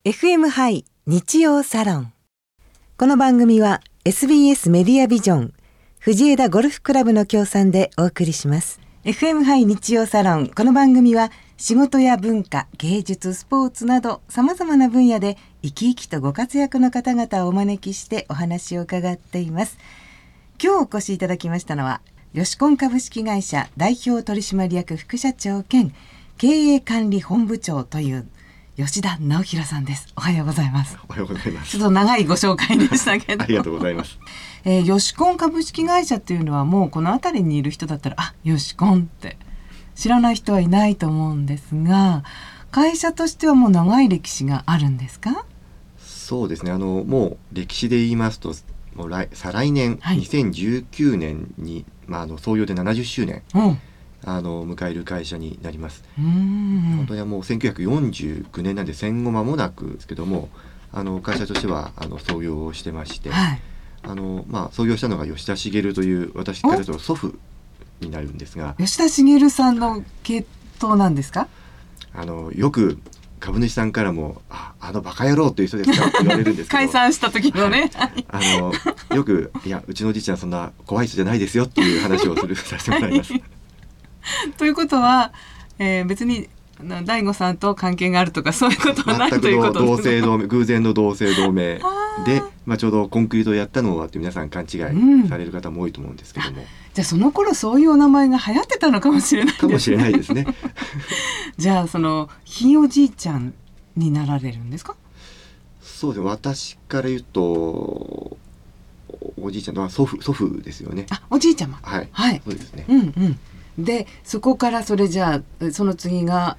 FM ハイ日曜サロン。この番組は SBS メディアビジョン藤枝ゴルフクラブの協賛でお送りします。 FM ハイ日曜サロン。この番組は仕事や文化、芸術、スポーツなどさまざまな分野で生き生きとご活躍の方々をお招きしてお話を伺っています。今日お越しいただきましたのはヨシコン株式会社代表取締役副社長兼経営管理本部長という吉田直弘さんです。おはようございます。 おはようございます。 ちょっと長いご紹介でしたけどありがとうございます。 ヨシコン株式会社っていうのはもうこの辺りにいる人だったらヨシコンって知らない人はいないと思うんですが、会社としてはもう長い歴史があるんですか？ そうですね、もう歴史で言いますともう再来年、はい、2019年に、創業で70周年、迎える会社になります。本当にもう1949年なんで戦後間もなくですけども、会社としては創業をしてまして、はい、創業したのが吉田茂という私からと祖父になるんですが、 吉田茂さんの系統なんですか？ よく株主さんからもバカ野郎という人ですかって言われるんですけど解散した時のねよくうちのおじいちゃんそんな怖い人じゃないですよっていう話をさせてもらいますということは、別に大悟さんと関係があるとかそういうことはないということです。 全くの偶然の同姓同名で、ちょうどコンクリートをやったのはって皆さん勘違いされる方も多いと思うんですけども、 じゃあその頃そういうお名前が流行ってたのかもしれないですね。 かもしれないですねじゃあそのひいおじいちゃんになられるんですか？ そうですね、私から言うとおじいちゃんの祖父ですよね。 おじいちゃま、 はい、 はい、 そうですね。 でそこからそれじゃあその次が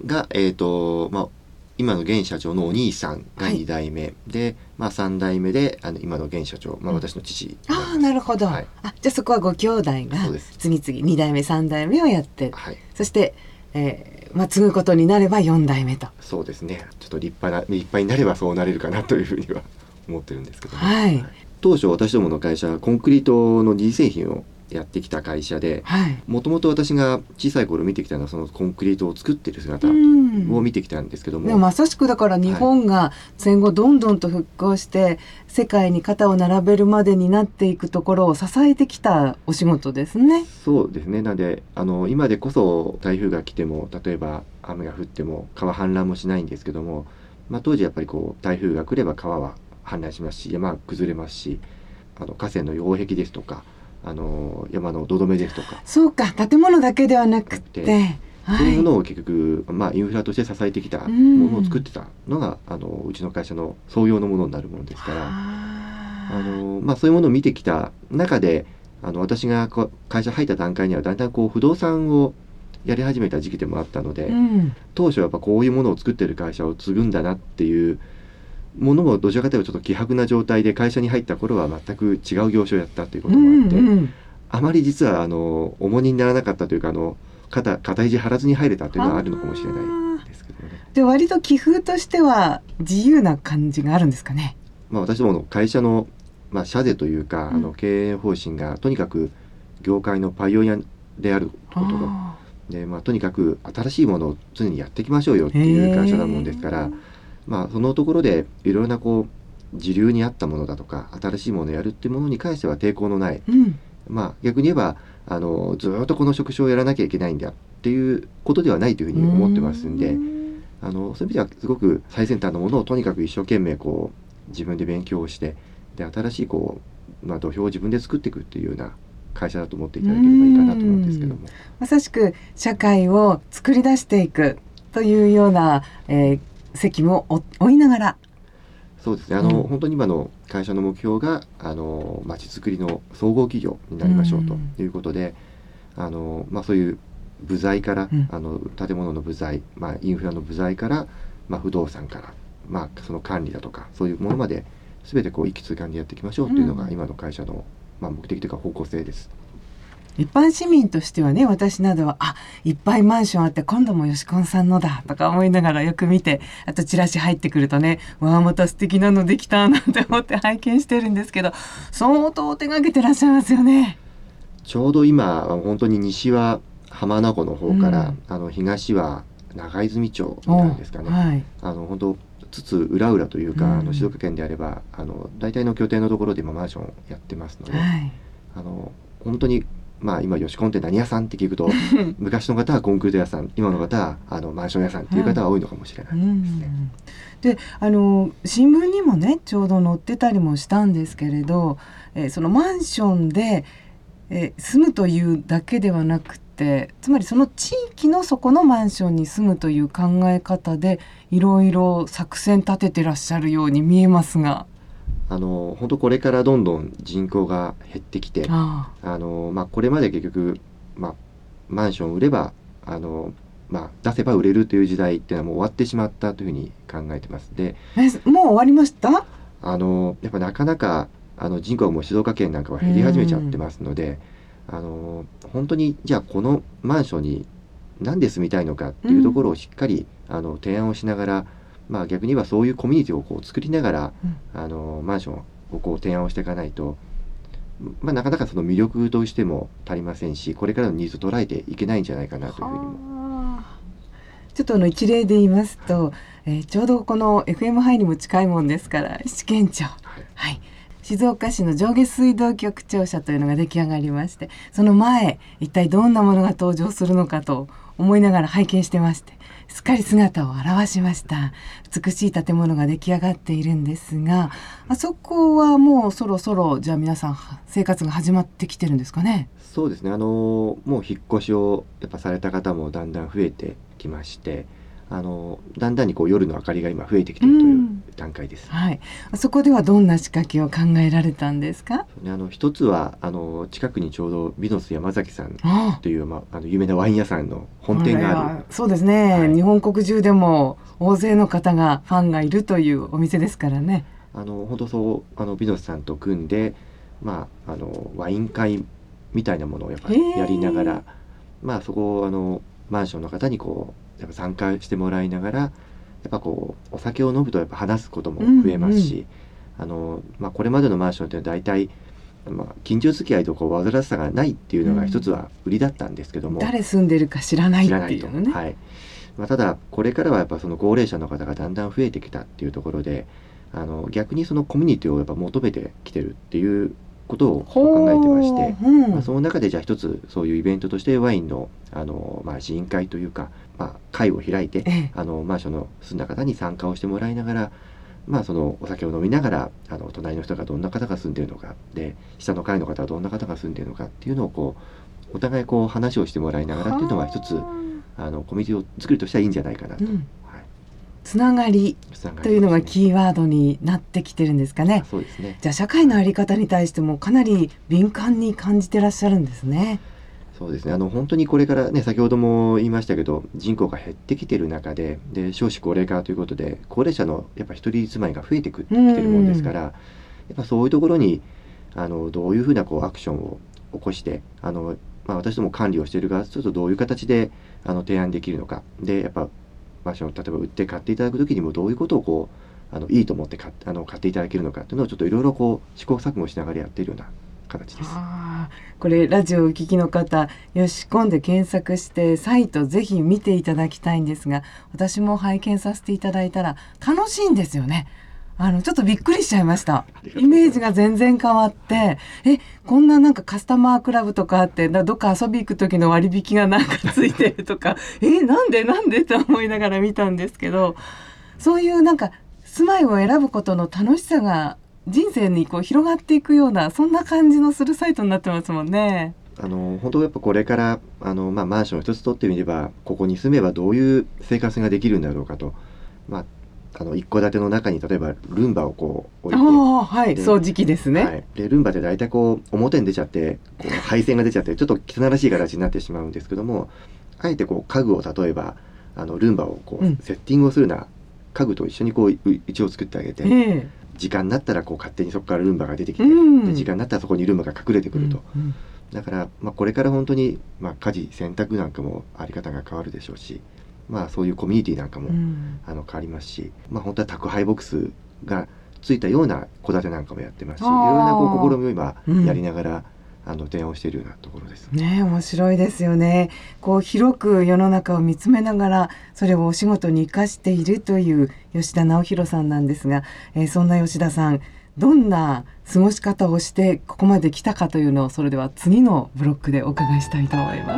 今の現社長のお兄さんが2代目、で、3代目で今の現社長、私の父なるほど、じゃあそこはご兄弟が次々2代目3代目をやって、そして、継ぐことになれば4代目と。 そうですね、ちょっと立派になればそうなれるかなというふうには思ってるんですけどね、当初私どもの会社はコンクリートの二次製品をやってきた会社で、もともと私が小さい頃見てきたのはそのコンクリートを作っている姿を見てきたんですけども、 でもまさしくだから日本が戦後どんどんと復興して世界に肩を並べるまでになっていくところを支えてきたお仕事ですね。 そうですね。なので今でこそ台風が来ても例えば雨が降っても川氾濫もしないんですけども、当時やっぱり台風が来れば川は氾濫しますし山は崩れますし、河川の擁壁ですとか山の土留めですとか、 そうか、建物だけではなくてそういうものを結局、インフラとして支えてきたものを作ってたのがうちの会社の創業のものになるものですから、そういうものを見てきた中で私が会社入った段階にはだんだん不動産をやり始めた時期でもあったので、当初はやっぱこういうものを作ってる会社を継ぐんだなっていうものもどちらかというとちょっと希薄な状態で会社に入った頃は全く違う業種をやったということもあって、あまり実は重荷にならなかったというか肩肘張らずに入れたというのはあるのかもしれないですけどね。 で割と気風としては自由な感じがあるんですかね。 私どもの会社の、社是というか経営方針がとにかく業界のパイオニアであることで、とにかく新しいものを常にやっていきましょうよっていう会社なもんですから、そのところでいろいろな時流に合ったものだとか新しいものをやるっていうものに関しては抵抗のない、逆に言えばずっとこの職種をやらなきゃいけないんだっていうことではないというふうに思ってますんで、そういう意味ではすごく最先端のものをとにかく一生懸命自分で勉強をしてで新しい土俵を自分で作っていくっていうような会社だと思っていただければいいかなと思うんですけども、 まさしく社会を作り出していくというような、責務を負いながら、 そうですね、本当に今の会社の目標がまちづくりの総合企業になりましょうということで、そういう部材から、建物の部材、インフラの部材から、不動産から、その管理だとかそういうものまで全て一気通貫でやっていきましょうというのが今の会社の、目的というか方向性です。 一般市民としてはね、私などはいっぱいマンションあって今度もヨシコンさんのだとか思いながらよく見て、あとチラシ入ってくるとね、また素敵なのできたなんて思って拝見してるんですけど、相当手がけてらっしゃいますよね。 ちょうど今本当に西は浜名湖の方から、東は長泉町なんですかね、本当つつ裏々というか、静岡県であれば大体の拠点のところで今マンションやってますので、はい、本当に今吉コンって何屋さんって聞くと昔の方はコンクリート屋さん、今の方はマンション屋さんっていう方が多いのかもしれないですね。 で新聞にもねちょうど載ってたりもしたんですけれど、そのマンションで、住むというだけではなくて、つまりその地域のそこのマンションに住むという考え方でいろいろ作戦立ててらっしゃるように見えますが、 本当これからどんどん人口が減ってきて、これまで結局、マンション売れば出せば売れるという時代っていうのはもう終わってしまったというふうに考えてます。で、 もう終わりました？ やっぱなかなか人口がもう静岡県なんかは減り始めちゃってますので、本当にじゃあこのマンションに何で住みたいのかっていうところをしっかり提案をしながら、逆にはそういうコミュニティをこう作りながら、マンションをこう提案をしていかないと、なかなかその魅力としても足りませんし、これからのニーズを捉えていけないんじゃないかなというふうにも。 ちょっと一例で言いますと、ちょうどこの FM ハイにも近いもんですから支県庁、はい、静岡市の上下水道局庁舎というのが出来上がりまして、その前一体どんなものが登場するのかと思いながら拝見してまして、すっかり姿を現しました。美しい建物が出来上がっているんですが、あそこはもうそろそろじゃあ皆さん生活が始まってきてるんですかね？ そうですね、もう引っ越しをやっぱされた方もだんだん増えてきまして、だんだんにこう夜の明かりが今増えてきているという段階です。 はい、そこではどんな仕掛けを考えられたんですか？ 一つは近くにちょうどビノス山崎さんという、有名なワイン屋さんの本店がある。 そうですね、はい、日本国中でも大勢の方がファンがいるというお店ですからね。 本当そうビノスさんと組んで、ワイン会みたいなものをやっぱりやりながら、そこをマンションの方にこうやっぱ参加してもらいながら、やっぱこうお酒を飲むとやっぱ話すことも増えますし、これまでのマンションって大体、近所付き合いとこう煩わしさがないっていうのが一つは売りだったんですけども、 誰住んでるか知らないっていうのね。 はい、ただこれからはやっぱその高齢者の方がだんだん増えてきたっていうところで、逆にそのコミュニティをやっぱ求めてきてるっていうことを考えてまして、その中でじゃあ一つそういうイベントとしてワインの試飲会というか、会を開いて、マンションの住んだ方に参加をしてもらいながら、そのお酒を飲みながら隣の人がどんな方が住んでいるのかで、下の階の方はどんな方が住んでいるのかっていうのをこうお互いこう話をしてもらいながらっていうのが一つコミュニティを作るとしてはいいんじゃないかなと。 つながりというのがキーワードになってきてるんですかね。 そうですね。 じゃあ社会の在り方に対してもかなり敏感に感じてらっしゃるんですね。 そうですね、本当にこれからね、先ほども言いましたけど、人口が減ってきてる中で、少子高齢化ということで高齢者のやっぱ一人住まいが増えてきてるもんですから、やっぱそういうところにどういうふうなこうアクションを起こして私ども管理をしている側ちょっとどういう形で提案できるのかで、やっぱマンションを例えば売って買っていただくときにもどういうことをこういいと思って買っていただけるのかっていうのをちょっといろいろこう試行錯誤しながらやっているような形です。 これラジオをお聞きの方、よしこんで検索してサイトぜひ見ていただきたいんですが、私も拝見させていただいたら楽しいんですよね。ちょっとびっくりしちゃいました。イメージが全然変わって、こんななんかカスタマークラブとかあって、どっか遊び行く時の割引がなんかついてるとかなんでって思いながら見たんですけど、そういうなんか住まいを選ぶことの楽しさが人生にこう広がっていくような、そんな感じのするサイトになってますもんね。 本当やっぱこれからマンションを一つ取ってみれば、ここに住めばどういう生活ができるんだろうかと、一戸建ての中に例えばルンバをこう置いて、 掃除機ですね。 でルンバって大体こう表に出ちゃってこう配線が出ちゃってちょっと汚らしい形になってしまうんですけども、あえてこう家具を例えばルンバをこうセッティングをするような家具と一緒にこう一応作ってあげて、時間になったらこう勝手にそこからルンバが出てきて、で時間になったらそこにルンバが隠れてくると、だから、これから本当に、家事洗濯なんかもあり方が変わるでしょうし、そういうコミュニティなんかも、変わりますし、本当は宅配ボックスがついたような戸建てなんかもやってますし、いろいろなこう試みを今やりながら、 提案をしているようなところです。 ね、面白いですよね。こう広く世の中を見つめながらそれをお仕事に生かしているという吉田直弘さんなんですが、そんな吉田さん、どんな過ごし方をしてここまで来たかというのを、それでは次のブロックでお伺いしたいと思います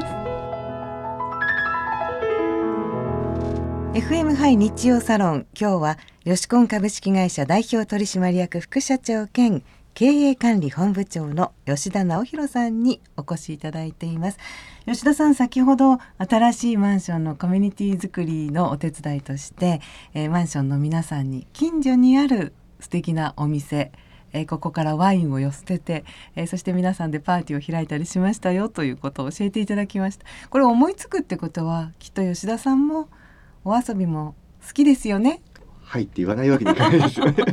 。FM ハイ日曜サロン、今日はヨシコン株式会社代表取締役副社長兼経営管理本部長の吉田直弘さんにお越しいただいています。吉田さん、先ほど新しいマンションのコミュニティ作りのお手伝いとして、マンションの皆さんに近所にある素敵なお店、ここからワインを寄せて、そして皆さんでパーティーを開いたりしましたよということを教えていただきました。これ思いつくってことは、きっと吉田さんもお遊びも好きですよね。 はいって言わないわけにいかないですよね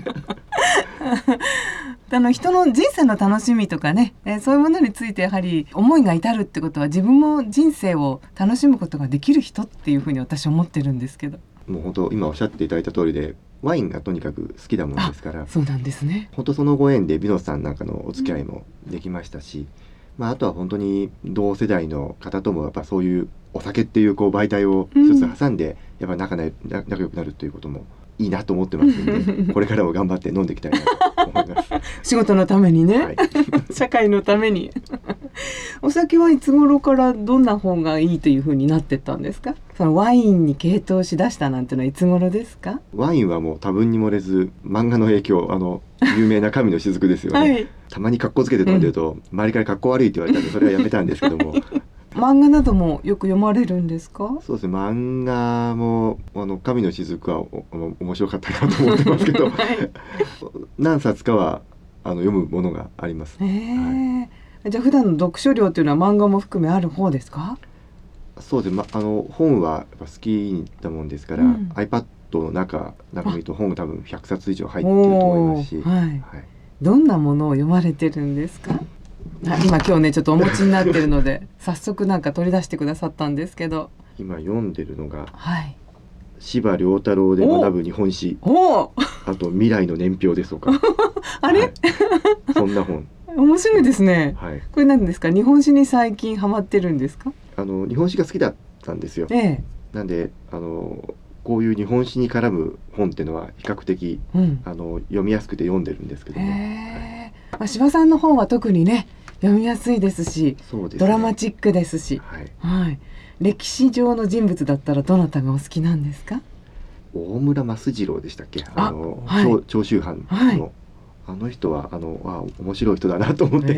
人の人生の楽しみとかね、そういうものについてやはり思いが至るってことは、自分も人生を楽しむことができる人っていうふうに私は思ってるんですけど。 もう本当今おっしゃっていただいた通りで、ワインがとにかく好きなものですから。 そうなんですね。 本当そのご縁でビノスさんなんかのお付き合いもできましたし、あとは本当に同世代の方ともやっぱそういうお酒っていう媒体を一つ挟んで、やっぱ仲良くなるということもいいなと思ってますのでこれからも頑張って飲んでいきたいなと思います仕事のためにね、はい、社会のためにお酒はいつ頃からどんな方がいいというふうになってったんですか？そのワインに傾倒しだしたなんてのはいつ頃ですか？ ワインはもう多分に漏れず漫画の影響、有名な神の雫ですよね、はい、たまに格好つけて飲んでると、周りから格好悪いって言われたんでそれはやめたんですけども漫画などもよく読まれるんですか？ そうですね、漫画も神の雫は面白かったなと思ってますけど、はい、何冊かは読むものがあります、 はい、じゃあ普段の読書量というのは漫画も含めある方ですか？ そうですね、本はやっぱ好きなもんですから、iPad の中見ると本多分100冊以上入ってると思いますし、はいはい、 どんなものを読まれてるんですか？今日ねちょっとお持ちになってるので早速なんか取り出してくださったんですけど、 今読んでるのが、 はい、 司馬遼太郎で学ぶ日本史、あと未来の年表ですとかあれ、 はい、そんな本面白いですね、はい、これ何ですか？日本史に最近ハマってるんですか？ 日本史が好きだったんですよ、なんでこういう日本史に絡む本っていうのは比較的、読みやすくて読んでるんですけども、 司馬さんの本は特にね読みやすいですし、 そうですね、 ドラマチックですし、はいはい、歴史上の人物だったらどなたがお好きなんですか？ 大村益次郎でしたっけ？長州藩の、はい、あの人は面白い人だなと思って、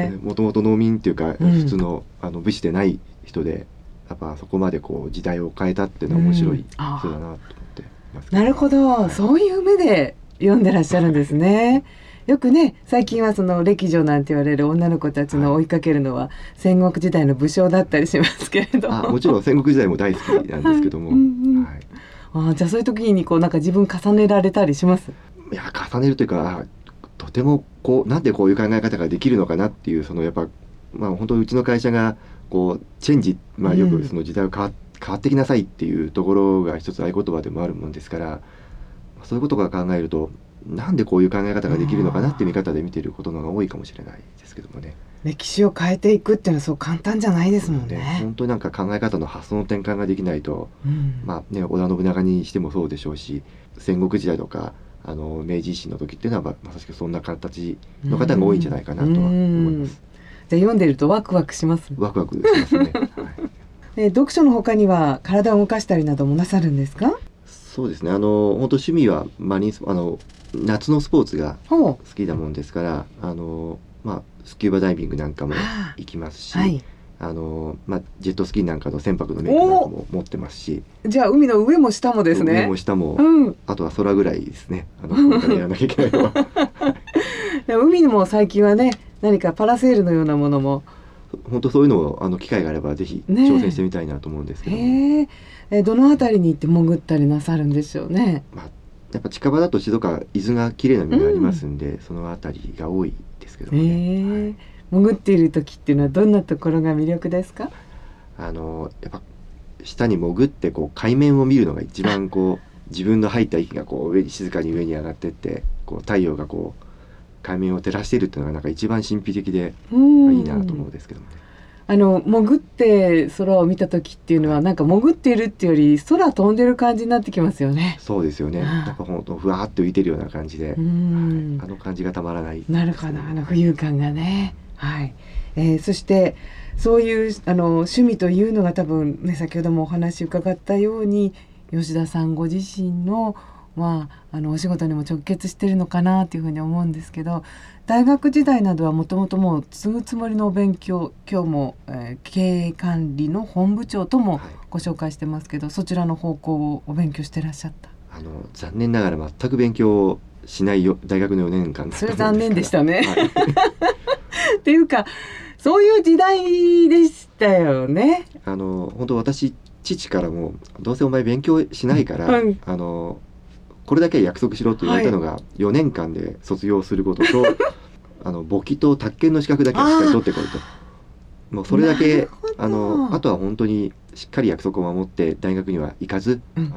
もともと農民っていうか、普通の武士でない人で、やっぱそこまで時代を変えたっていうのは面白い人だなと思ってます、 なるほど、はい、そういう目で読んでらっしゃるんですね。よくね最近はその歴女なんて言われる女の子たちの追いかけるのは戦国時代の武将だったりしますけれども、 もちろん戦国時代も大好きなんですけども、 はい、じゃあそういう時になんか自分重ねられたりします？ いや重ねるというか、とてもなんでこういう考え方ができるのかなっていう、やっぱ本当にうちの会社がチェンジ、よくその時代を変わってきなさいっていうところが一つ合言葉でもあるもんですから、そういうことから考えるとなんでこういう考え方ができるのかなって見方で見ていることの方が多いかもしれないですけどもね。 歴史を変えていくっていうのはそう簡単じゃないですもんね。 本当になんか考え方の発想の転換ができないと、織田信長にしてもそうでしょうし、戦国時代とか明治維新の時っていうのはまさしくそんな形の方が多いんじゃないかなとは思います。 じゃあ読んでるとワクワクします？ ワクワクしますね、はい、 読書の他には体を動かしたりなどもなさるんですか？ そうですね、本当趣味は夏のスポーツが好きなもんですから、スキューバダイビングなんかも行きますし、はい、ジェットスキーなんかの船舶の免許なんかも持ってますし、 じゃあ海の上も下もですね。 上も下も、あとは空ぐらいですね、これからやらなきゃいけないのは海にも最近はね何かパラセールのようなものも、 本当そういうのを機会があればぜひ挑戦してみたいなと思うんですけども、 どのあたりに行って潜ったりなさるんでしょうね。 やっぱ近場だと静岡伊豆が綺麗な海がありますんで、そのあたりが多いですけどもね、 潜っている時っていうのはどんなところが魅力ですか？ やっぱ下に潜って海面を見るのが一番自分の吐いた息が静かに上に上がってって太陽が海面を照らしているっていうのがなんか一番神秘的でいいなと思うんですけどもね。 潜って空を見た時っていうのはなんか潜っているっていうより空飛んでる感じになってきますよね。 そうですよね。なんか本当ふわーっと浮いてるような感じで、感じがたまらない、ね。 なるほど、浮遊感がね。はい。そしてそういう趣味というのが多分ね、先ほどもお話伺ったように吉田さんご自身のお仕事にも直結してるのかなというふうに思うんですけど、大学時代などはもともともう継ぐつもりのお勉強、今日も、経営管理の本部長ともご紹介してますけど、そちらの方向をお勉強してらっしゃった。 残念ながら全く勉強しない大学の4年間だったもんですから。 それ残念でしたね、 はい、 っていうかそういう時代でしたよね。 本当私父からもどうせお前勉強しないから、これだけは約束しろと言われたのが、4年間で卒業することと簿記と宅建の資格だけはしっかり取ってこいと。もうそれだけあとは本当にしっかり約束を守って大学には行かず、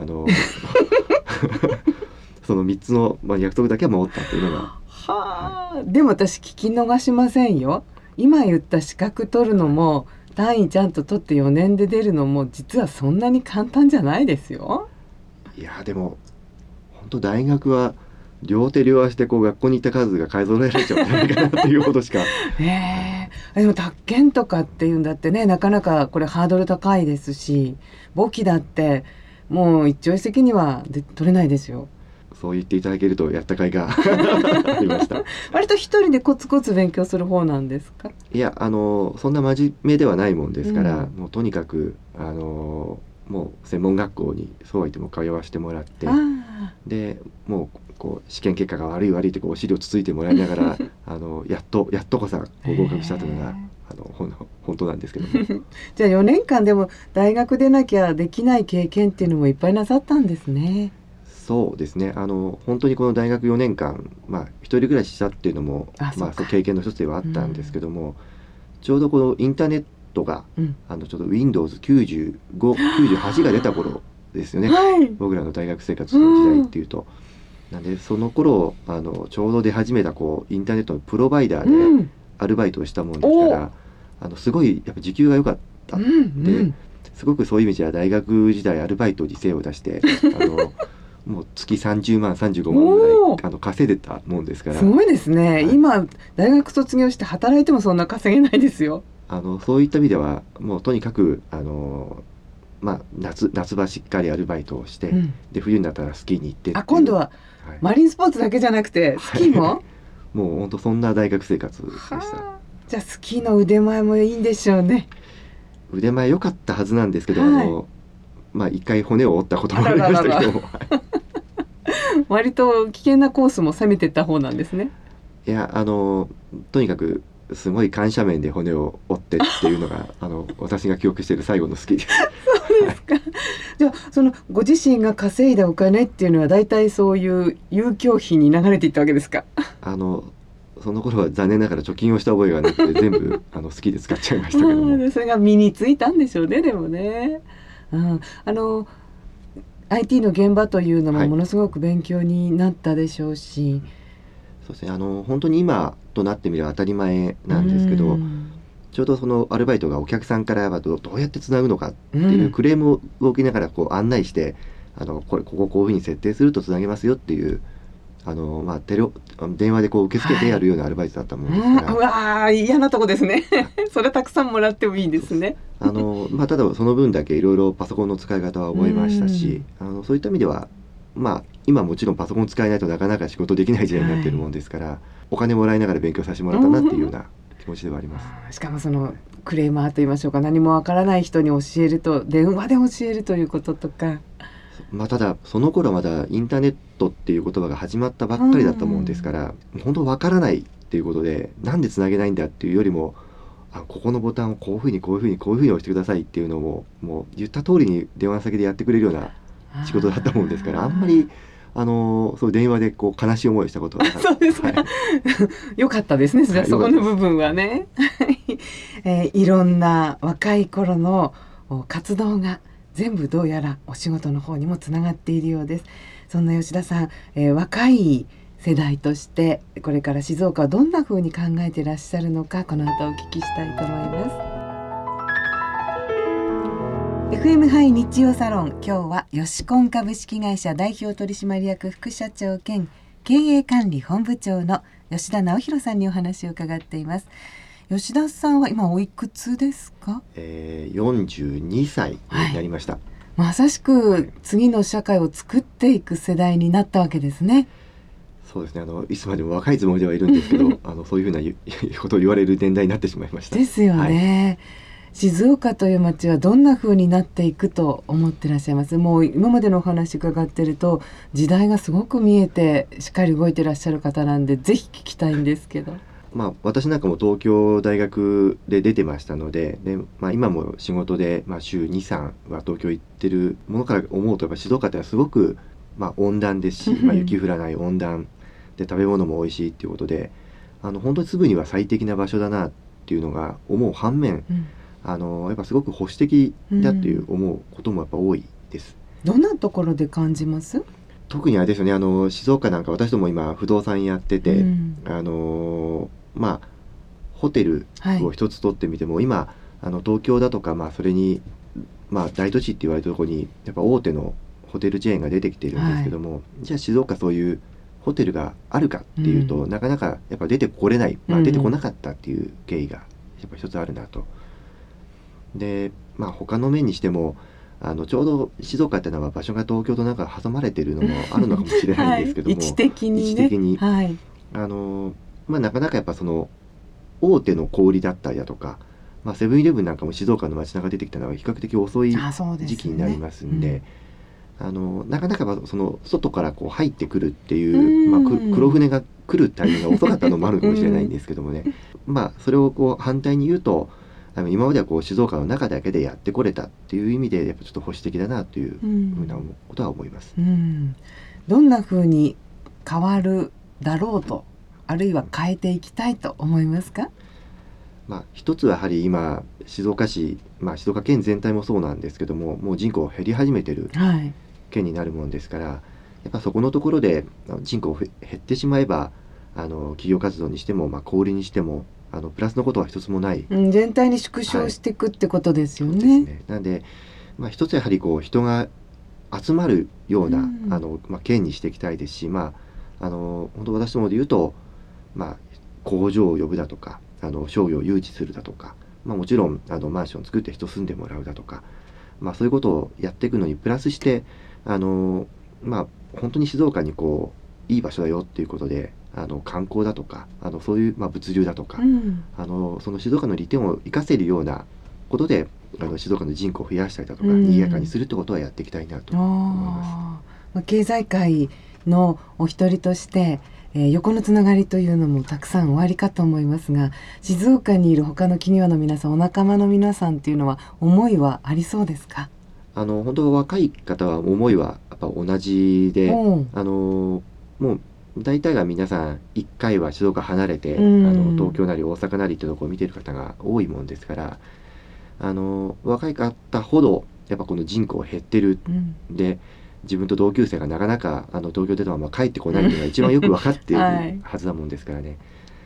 その3つの、約束だけは守ったっていうのが、 でも私聞き逃しませんよ。今言った資格取るのも単位ちゃんと取って4年で出るのも実はそんなに簡単じゃないですよ。 いやでも本当大学は両手両足で学校に行った数が数えられちゃうんじゃないかなっていうほどしかでも宅建とかっていうんだってね、なかなかこれハードル高いですし、簿記だってもう一朝一夕には取れないですよ。 そう言っていただけるとやった甲斐がありました。 割と一人でコツコツ勉強する方なんですか？いやそんな真面目ではないもんですから、もうとにかくもう専門学校にそうは言っても通わせてもらって、でもう試験結果が悪いってお尻をつついてもらいながらやっとこさ合格したというのが本当なんですけどもじゃあ4年間でも大学でなきゃできない経験っていうのもいっぱいなさったんですね。 そうですね。本当にこの大学4年間、一人暮らししたっていうのもそう経験の一つではあったんですけども、ちょうどこのインターネットが、ちょうど Windows95、98が出た頃ですよね、僕らの大学生活の時代っていうと、なんでその頃ちょうど出始めたインターネットのプロバイダーでアルバイトをしたもんですから、すごいやっぱ時給が良かったすごくそういう意味じゃ大学時代アルバイトに精を出してもう月30万35万ぐらい稼いでたもんですから。 すごいですね、今大学卒業して働いてもそんな稼げないですよ。 そういった意味ではもうとにかく夏場しっかりアルバイトをして、で冬になったらスキーに行って今度はマリンスポーツだけじゃなくてスキーも、 もう本当そんな大学生活でした。 じゃあスキーの腕前もいいんでしょうね。 腕前良かったはずなんですけど、一回骨を折ったこともありましたけど割と危険なコースも攻めてった方なんですね。 いやとにかくすごい緩斜面で骨を折ってっていうのが私が記憶している最後のスキーです。 そうですか。じゃあそのご自身が稼いだお金っていうのはだいたいそういう遊興費に流れていったわけですか？ その頃は残念ながら貯金をした覚えがなくて全部スキーで使っちゃいましたけどもそれが身についたんでしょうね。でもね、IT の現場というのもものすごく勉強になったでしょうし、 そうですね、本当に今となってみれば当たり前なんですけど、ちょうどそのアルバイトがお客さんからどうやってつなぐのかっていうクレームを受けながら案内して、ここういうふうに設定するとつなげますよっていう電話で受け付けてやるようなアルバイトだったもんですから、 うわ嫌なとこですねそれたくさんもらってもいいんですね。 ただその分だけいろいろパソコンの使い方は覚えましたし、そういった意味では今もちろんパソコン使えないとなかなか仕事できない時代になっているもんですから、お金もらいながら勉強させてもらったなっていうような気持ちではあります。 しかもそのクレーマーと言いましょうか、何もわからない人に教えると、電話で教えるということとか、 ただその頃まだインターネットっていう言葉が始まったばっかりだったもんですから、本当わからないっていうことで、なんでつなげないんだっていうよりも、ここのボタンをこういうふうに押してくださいっていうのをもう言った通りに電話先でやってくれるような仕事だったもんですから、あんまりそう電話で悲しい思いをしたことはなかった。 そうですか、よかったですね。じゃあそこの部分はねいろんな若い頃の活動が全部どうやらお仕事の方にもつながっているようです。そんな吉田さん、若い世代としてこれから静岡はどんな風に考えていらっしゃるのか、この後お聞きしたいと思います。FM ハイ日曜サロン、今日はヨシコン株式会社代表取締役副社長兼経営管理本部長の吉田直弘さんにお話を伺っています。吉田さんは今おいくつですか ？42歳になりました。 まさしく次の社会を作っていく世代になったわけですね。 そうですね、いつまでも若いつもりではいるんですけどそういうふうなことを言われる年代になってしまいました。 ですよね、静岡という街はどんな風になっていくと思ってらっしゃいます？もう今までのお話伺ってると時代がすごく見えてしっかり動いてらっしゃる方なんで、ぜひ聞きたいんですけど。 私なんかも東京大学で出てましたので、今も仕事で、週 2,3 は東京行ってるものから思うと、やっぱ静岡ってのはすごく、温暖ですし、雪降らない温暖で食べ物も美味しいっていうことで、本当に住むには最適な場所だなっていうのが思う反面、やっぱすごく保守的だっていう思うこともやっぱ多いです。 どんなところで感じます？ 特にあれですよね、静岡なんか私ども今不動産やってて、ホテルを一つ取ってみても、今東京だとか、それに、大都市って言われたところにやっぱ大手のホテルチェーンが出てきているんですけども、じゃあ静岡そういうホテルがあるかっていうと、なかなかやっぱ出てこれない、出てこなかったっていう経緯がやっぱ一つあるなと。で、他の面にしてもちょうど静岡ってのは場所が東京となんか挟まれているのもあるのかもしれないんですけども、 位置的にね、 なかなかやっぱその大手の小売りだったりだとか、セブンイレブンなんかも静岡の街中出てきたのは比較的遅い時期になりますんで、なかなかその外からこう入ってくるっていう、黒船が来るタイミングが遅かったのもあるかもしれないんですけどもねそれをこう反対に言うと、今まではこう静岡の中だけでやってこれたっていう意味でやっぱちょっと保守的だなというふうなことは思います。 どんなふうに変わるだろうと、あるいは変えていきたいと思いますか？ 一つはやはり今静岡市、静岡県全体もそうなんですけども、もう人口減り始めてる県になるものですから、やっぱそこのところで人口減ってしまえば企業活動にしても、小売りにしてもプラスのことは一つもない、 全体に縮小していくってことですよね。 そうですね。なんで、一つやはりこう人が集まるような、県にしていきたいですし、本当私どもで言うと、工場を呼ぶだとか商業を誘致するだとか、もちろんマンション作って人住んでもらうだとか、そういうことをやっていくのにプラスして本当に静岡にこういい場所だよっていうことで観光だとかそういう物流だとか、その静岡の利点を生かせるようなことで静岡の人口を増やしたりだとか、賑やかにするってことはやっていきたいなと思います。 経済界のお一人として横のつながりというのもたくさんおありかと思いますが、静岡にいる他の企業の皆さん、お仲間の皆さんっていうのは思いはありそうですか？ 本当若い方は思いはやっぱ同じで、もう大体が皆さん1回は静岡離れて、東京なり大阪なりというところを見ている方が多いもんですから、若い方ほどやっぱこの人口減ってる、で自分と同級生がなかなか東京出たまま帰ってこないというのが一番よく分かっているはずなもんですからね、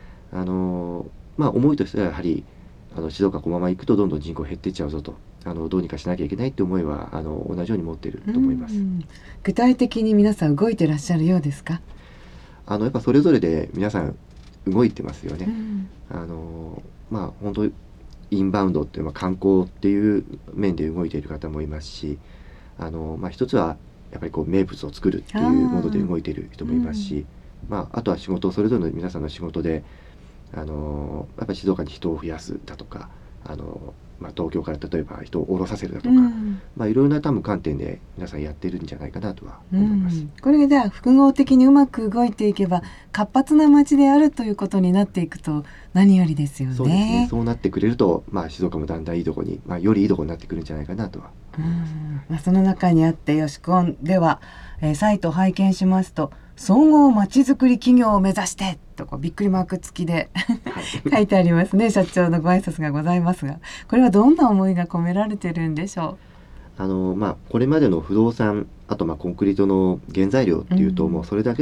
思いとしてはやはり静岡このまま行くとどんどん人口減っていっちゃうぞと、どうにかしなきゃいけないって思いは同じように持っていると思います。 具体的に皆さん動いてらっしゃるようですか？ やっぱそれぞれで皆さん動いてますよね。本当インバウンドっていうのは観光っていう面で動いている方もいますし、一つはやっぱりこう名物を作るっていうもので動いている人もいますし、あとは仕事、それぞれの皆さんの仕事でやっぱり静岡に人を増やすだとか東京から例えば人を降ろさせるだとか、いろいろな多分観点で皆さんやってるんじゃないかなとは思います。 これでは複合的にうまく動いていけば活発な街であるということになっていくと何よりですよね。 そうですね。そうなってくれると、静岡もだんだんいいとこに、よりいいとこになってくるんじゃないかなとは思います。 その中にあってヨシコンでは、サイトを拝見しますと総合まちづくり企業を目指してとびっくりマーク付きで書いてありますね。社長のご挨拶がございますが、これはどんな思いが込められてるんでしょう？ これまでの不動産、あとコンクリートの原材料っていうと、もうそれだけの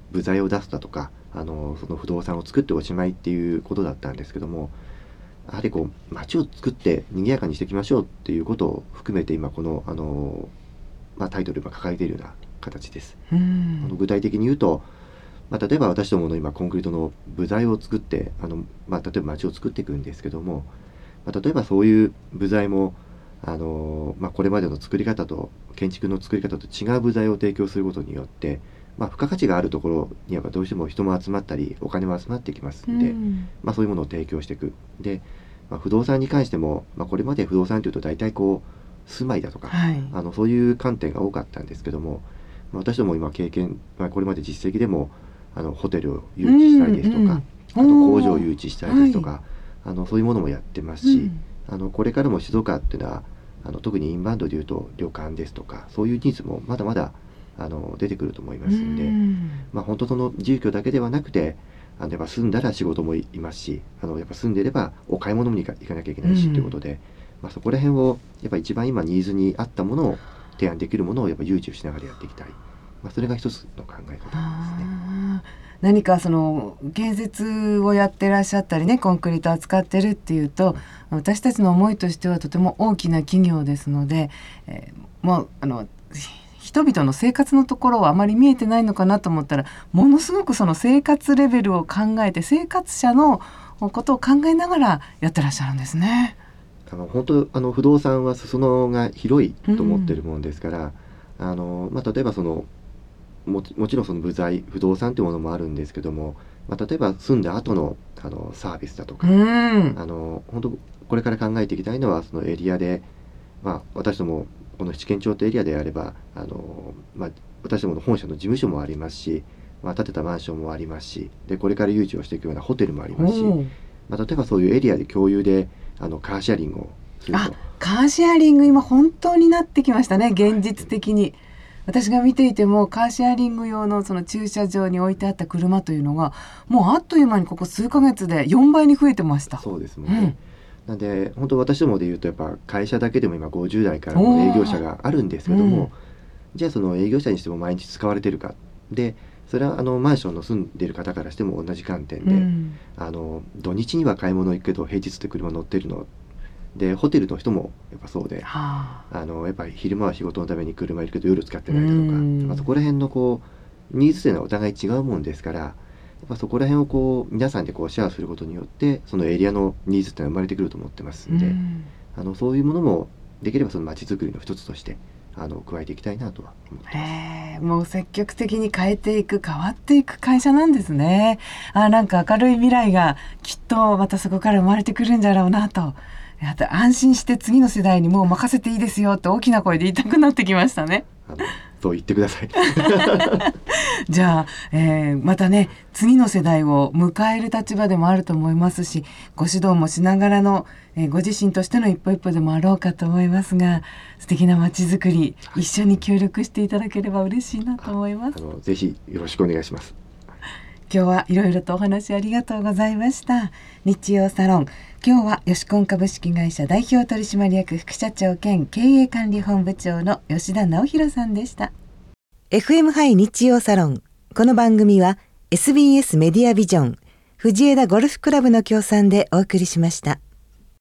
部材を出すだとかその不動産を作っておしまいっていうことだったんですけども、やはりこう街を作って賑やかにしていきましょうっていうことを含めて今このタイトルを掲げているような形です。具体的に言うと、例えば私どもの今コンクリートの部材を作って例えば街を作っていくんですけども、例えばそういう部材もこれまでの作り方と建築の作り方と違う部材を提供することによって、付加価値があるところにはどうしても人も集まったりお金も集まってきますので、そういうものを提供していく。で、不動産に関しても、これまで不動産というと大体こう住まいだとか、そういう観点が多かったんですけども、私ども今経験、これまで実績でもホテルを誘致したりですとか、あと工場を誘致したりですとか、そういうものもやってますし、これからも静岡っていうのは特にインバウンドでいうと旅館ですとかそういうニーズもまだまだ出てくると思いますので、本当その住居だけではなくてやっぱ住んだら仕事もいますし、やっぱ住んでいればお買い物に行かなきゃいけないしということで、そこら辺をやっぱ一番今ニーズに合ったものを提案できるものをやっぱ誘致をしながらやっていきたい、それが一つの考え方ですね。 何かその建設をやってらっしゃったりね、コンクリート扱ってるっていうと、私たちの思いとしてはとても大きな企業ですので、もう人々の生活のところはあまり見えてないのかなと思ったら、ものすごくその生活レベルを考えて生活者のことを考えながらやってらっしゃるんですね。 本当不動産は裾野が広いと思ってるもんですから、例えばもちろんその部材不動産というものもあるんですけども、例えば住んだ後のサービスだとか、本当これから考えていきたいのはそのエリアで、私どもこの七軒町というエリアであれば私どもの本社の事務所もありますし、建てたマンションもありますし、でこれから誘致をしていくようなホテルもありますし、例えばそういうエリアで共有でカーシェアリングをすると。 カーシェアリング今本当になってきましたね、現実的に。私が見ていてもカーシェアリング用のその駐車場に置いてあった車というのがもうあっという間にここ数ヶ月で4倍に増えてました。 そうですもんね、なんで本当私どもでいうとやっぱ会社だけでも今50代からの営業者があるんですけども、じゃあその営業者にしても毎日使われてるかで、それはマンションの住んでいる方からしても同じ観点で、土日には買い物行くけど平日って車乗ってるので、ホテルの人もやっぱそうで、やっぱり昼間は仕事のために車いるけど夜使ってないだとか、そこら辺のニーズというのはお互い違うもんですから、やっぱそこら辺を皆さんでシェアすることによってそのエリアのニーズっていうのは生まれてくると思ってますんで、そういうものもできればその街づくりの一つとして加えていきたいなとは思ってます。 もう積極的に変わっていく会社なんですね。なんか明るい未来がきっとまたそこから生まれてくるんだろうなと、安心して次の世代にもう任せていいですよって大きな声で言いたくなってきましたね。 そう言ってくださいじゃあ、またね次の世代を迎える立場でもあると思いますし、ご指導もしながらの、ご自身としての一歩一歩でもあろうかと思いますが、素敵な街づくり、一緒に協力していただければ嬉しいなと思います。 ぜひよろしくお願いします。 今日はいろいろとお話ありがとうございました。日曜サロン、今日はヨシコン株式会社代表取締役副社長兼経営管理本部長の吉田直弘さんでした。 FM ハイ日曜サロン、この番組は SBS メディアビジョン藤枝ゴルフクラブの協賛でお送りしました。